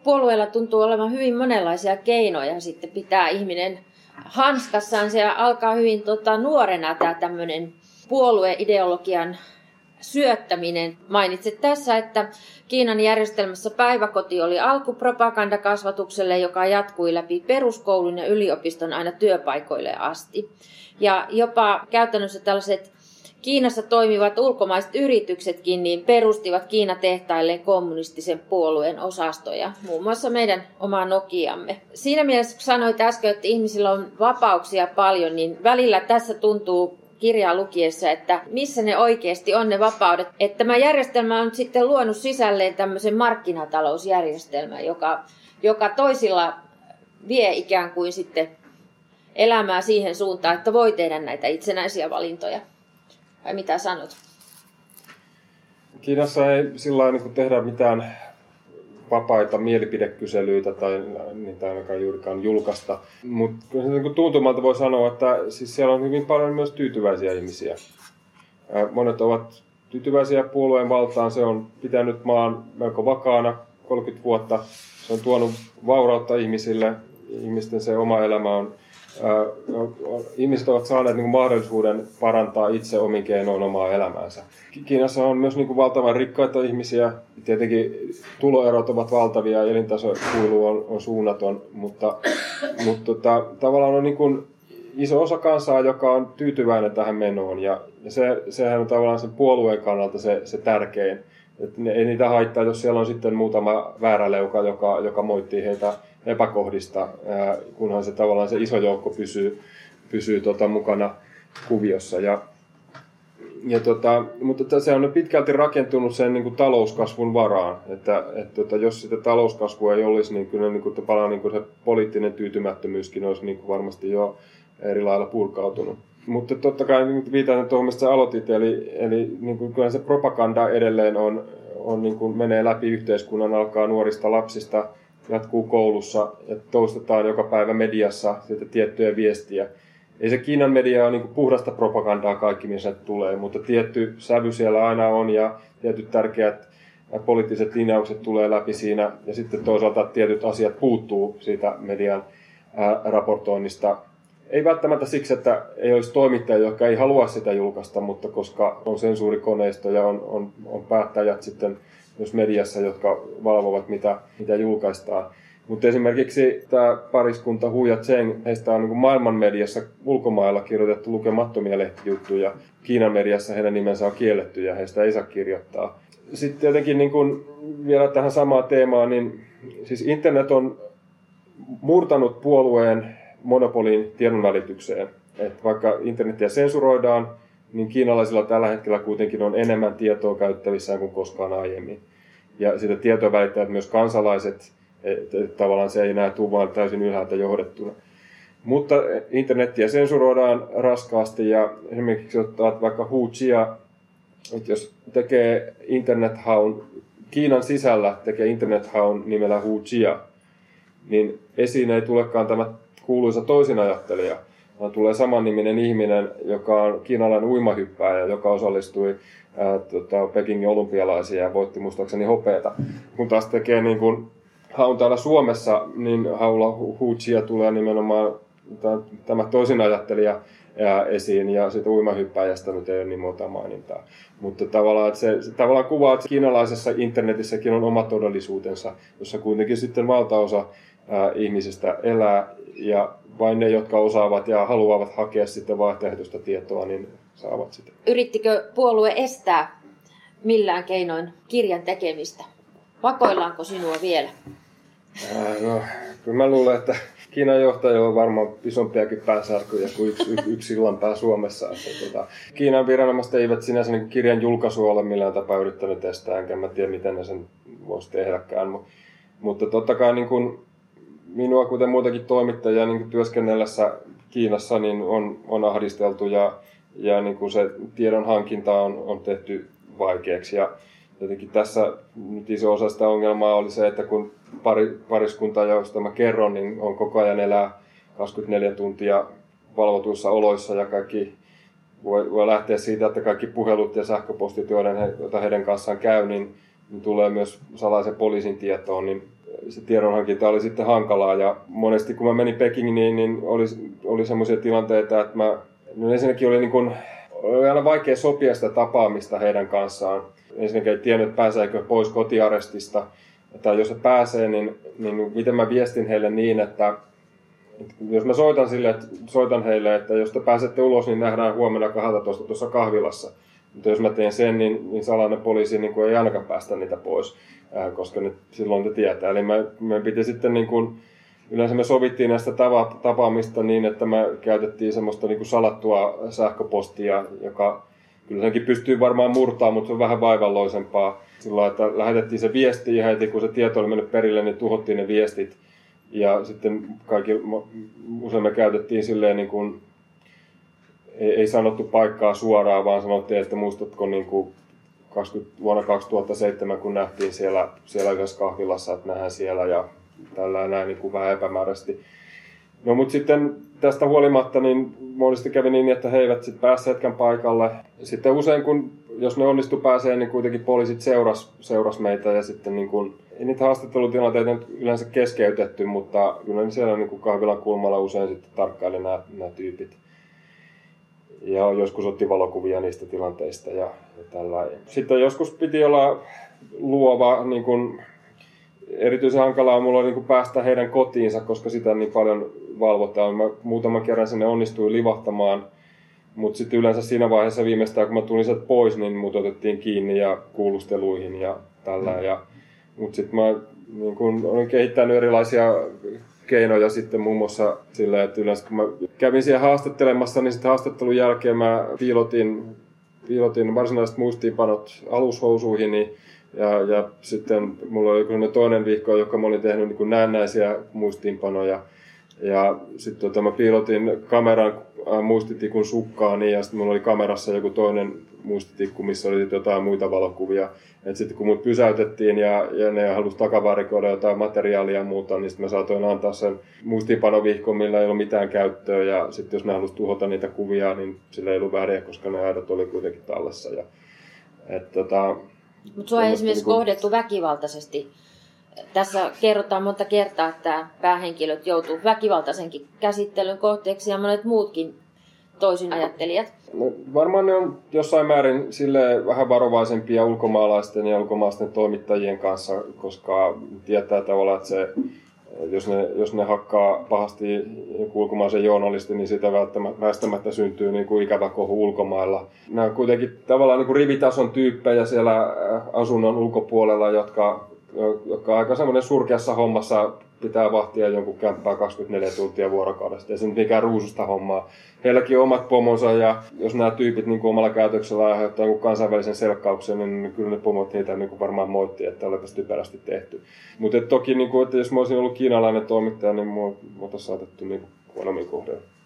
puolueella tuntuu olevan hyvin monenlaisia keinoja sitten pitää ihminen hanskassaan. Se alkaa hyvin nuorena tämä tämmöinen puolueideologian syöttäminen. Mainitset tässä, että Kiinan järjestelmässä päiväkoti oli alku propagandakasvatukselle, joka jatkui läpi peruskoulun ja yliopiston aina työpaikoille asti. Ja jopa käytännössä tällaiset Kiinassa toimivat ulkomaiset yrityksetkin niin perustivat Kiina-tehtaille kommunistisen puolueen osastoja, muun muassa meidän oma Nokiamme. Siinä mielessä, kun sanoit äsken, että ihmisillä on vapauksia paljon, niin välillä tässä tuntuu kirjaa lukiessa, että missä ne oikeasti on ne vapaudet. Että tämä järjestelmä on sitten luonut sisälleen tämmöisen markkinatalousjärjestelmän, joka toisilla vie ikään kuin sitten elämää siihen suuntaan, että voi tehdä näitä itsenäisiä valintoja. Vai mitä sanot? Kiinassa ei sillä lailla niin tehdä mitään vapaita mielipidekyselyitä tai niitä ainakaan juurikaan julkaista. Mutta niin tuntumalta voi sanoa, että siis siellä on hyvin paljon myös tyytyväisiä ihmisiä. Monet ovat tyytyväisiä puolueen valtaan. Se on pitänyt maan melko vakaana 30 vuotta. Se on tuonut vaurautta ihmisille. Ihmisten se oma elämä on. Ihmiset ovat saaneet niin kuin mahdollisuuden parantaa itse omin keinoin omaa elämäänsä. Kiinassa on myös niin kuin valtavan rikkaita ihmisiä. Tietenkin tuloerot ovat valtavia ja elintasokuilu on suunnaton, mutta tavallaan on niin kuin iso osa kansaa, joka on tyytyväinen tähän menoon. Ja sehän on tavallaan sen puolueen kannalta se tärkein. Että ei niitä haittaa, jos siellä on sitten muutama vääräleuka, joka moittii heitä epäkohdista, kunhan se tavallaan se iso joukko pysyy mukana kuviossa. Mutta se on pitkälti rakentunut sen niin kuin talouskasvun varaan, että jos sitä talouskasvua ei olisi, niin kyllä niin kuin se poliittinen tyytymättömyyskin olisi niin kuin varmasti jo eri lailla purkautunut. Mutta totta kai niin viitaten tuohon, mistä sä aloitit, eli niin kuin, kyllä se propaganda edelleen on niin kuin menee läpi yhteiskunnan, alkaa nuorista lapsista, jatkuu koulussa ja toistetaan joka päivä mediassa sitä tiettyjä viestiä. Ei se Kiinan media ole niin kuin puhdasta propagandaa kaikki, missä tulee, mutta tietty sävy siellä aina on ja tietyt tärkeät poliittiset linjaukset tulee läpi siinä ja sitten toisaalta tietyt asiat puuttuu siitä median raportoinnista. Ei välttämättä siksi, että ei olisi toimittajia, jotka ei halua sitä julkaista, mutta koska on sensuurikoneisto ja on päättäjät sitten myös mediassa, jotka valvovat, mitä julkaistaan. Mutta esimerkiksi tämä pariskunta Hu ja Zheng, heistä on niin maailman mediassa ulkomailla kirjoitettu lukemattomia lehtijuttuja. Kiinan mediassa heidän nimensä on kielletty ja heistä ei saa kirjoittaa. Sitten tietenkin niin kun vielä tähän samaan teemaan, niin siis internet on murtanut puolueen monopolin tiedonvälitykseen. Et vaikka internetiä sensuroidaan, niin kiinalaisilla tällä hetkellä kuitenkin on enemmän tietoa käyttävissään kuin koskaan aiemmin. Ja sitä tietoa välittävät myös kansalaiset, että tavallaan se ei enää tule vaan täysin ylhäältä johdettuna. Mutta internetiä sensuroidaan raskaasti ja esimerkiksi ottaa vaikka Hu Jia, että jos tekee internethaun, Kiinan sisällä tekee internethaun nimellä Hu Jia, niin esiin ei tulekaan tämä kuuluisa toisinajattelija, vaan tulee samanniminen ihminen, joka on kiinalainen uimahyppääjä, joka osallistui Pekingin olympialaisiin ja voitti muistaakseni hopeata. Kun taas tekee niin kuin haun täällä Suomessa, niin haulla Hu Jia tulee nimenomaan tämä toisinajattelija esiin ja sitten uimahyppääjästä nyt ei ole niin monta mainintaa. Mutta tavallaan, että se tavallaan kuvaa, että kiinalaisessa internetissäkin on oma todellisuutensa, jossa kuitenkin sitten valtaosa ihmisistä elää ja vain ne, jotka osaavat ja haluavat hakea sitten vaihtoehtoista tietoa, niin saavat sitä. Yrittikö puolue estää millään keinoin kirjan tekemistä? Vakoillaanko sinua vielä? No, kyllä mä luulen, että Kiinan johtajilla on varmaan isompiakin päänsärkyjä kuin yksi sillanpää Suomessa. Kiinan viranomaiset eivät sinänsä niin kirjan julkaisua ole millään tapaa yrittänyt estää, enkä mä tiedä, miten ne sen voisi tehdäkään. Mutta totta kai niin kuin minua, kuten muutakin toimittajia niin työskennellessä Kiinassa, niin on ahdisteltu ja niin kuin se tiedon hankinta on tehty vaikeaksi. Ja jotenkin tässä nyt iso osa sitä ongelmaa oli se, että kun pariskunta, josta mä kerron, niin on koko ajan elää 24 tuntia valvotuissa oloissa ja kaikki voi lähteä siitä, että kaikki puhelut ja sähköpostit, joita heidän kanssaan käy, niin tulee myös salaisen poliisin tietoon, niin se tiedonhankinta oli sitten hankalaa. Ja monesti kun mä menin Pekingiin, niin oli semmoisia tilanteita, että ensinnäkin oli aina vaikea sopia sitä tapaamista heidän kanssaan. Ensinnäkin ei tiennyt, että pääseekö pois kotiarestista. Tai jos se pääsee, niin miten mä viestin heille niin, että jos mä soitan heille, että jos te pääsette ulos, niin nähdään huomenna 12 tuossa kahvilassa. Mutta jos mä teen sen, niin salainen poliisi ei ainakaan päästä niitä pois, koska nyt silloin ne tietää. Eli me piti sitten, yleensä me sovittiin näistä tapaamista niin, että me käytettiin semmoista salattua sähköpostia, joka kyllä senkin pystyy varmaan murtamaan, mutta se on vähän vaivalloisempaa. Silloin, että lähetettiin se viesti ja heti kun se tieto oli mennyt perille, niin tuhottiin ne viestit. Ja sitten usein me käytettiin silleen, ei sanottu paikkaa suoraan, vaan sanottiin, että muistatko vuonna 2007, kun nähtiin siellä yhdessä kahvilassa, että nähdään siellä ja tällä näin vähän epämääräisesti. No mutta sitten tästä huolimatta, niin monesti kävi niin, että he eivät sitten päässeetkään paikalle. Sitten usein, jos ne onnistu pääsee, niin kuitenkin poliisit seuras meitä ja sitten ei niitä haastattelutilanteita yleensä keskeytetty, mutta kyllä siellä kahvilan kulmalla usein sitten tarkkaili nämä tyypit. Ja joskus otti valokuvia niistä tilanteista ja tällä. Sitten joskus piti olla luova, erityisen hankalaa mulla oli päästä heidän kotiinsa, koska sitä niin paljon valvotaan. Mä muutaman kerran sinne onnistuin livahtamaan, mutta sitten yleensä siinä vaiheessa viimeistään, kun mä tulin sieltä pois, niin mut otettiin kiinni ja kuulusteluihin ja tällä. Mutta sitten mä olen kehittänyt erilaisia keinoja sitten muun muassa sillä, että yleensä kun mä kävin siellä haastattelemassa, niin sitten haastattelun jälkeen mä piilotin varsinaiset muistiinpanot alushousuihini. Ja sitten mulla oli toinen viikko, joka mä olin tehnyt näennäisiä muistiinpanoja. Ja sitten mä piilotin kameran muistitikun sukkaani ja sitten mulla oli kamerassa joku toinen muistitikku, missä oli jotain muita valokuvia. Et sitten kun mut pysäytettiin ja ne halusi takavarikoida jotain materiaalia ja muuta, niin sitten mä saatoin antaa sen muistiinpanovihkon, millä ei ollut mitään käyttöä. Ja sitten jos ne halusi tuhota niitä kuvia, niin sillä ei ollut väliä, koska ne aidot oli kuitenkin tallessa. Mutta sua ei esimerkiksi kohdettu väkivaltaisesti. Tässä kerrotaan monta kertaa, että päähenkilöt joutuu väkivaltaisenkin käsittelyn kohteeksi ja monet muutkin toisin ajattelijat. No, varmaan ne on jossain määrin vähän varovaisempia ulkomaalaisten ja ulkomaalaisten toimittajien kanssa, koska tietää tavallaan, että jos ne hakkaa pahasti ulkomaisen journalistin, niin sitä väistämättä syntyy ikävä kohu ulkomailla. Nämä on kuitenkin tavallaan rivitason tyyppejä siellä asunnon ulkopuolella, jotka aika semmoinen surkeassa hommassa pitää vahtia jonkun kämppää 24 tuntia vuorokaudesta. Ei se nyt mikään ruususta hommaa. Heilläkin on omat pomonsa ja jos nämä tyypit omalla käytöksellä aiheuttaa kansainvälisen selkkauksen, niin kyllä ne pomot niitä varmaan moittii, että olepas typerästi tehty. Mutta toki, että jos mä olisin ollut kiinalainen toimittaja, niin mua oltaisiin saatettu huonommin kohdella.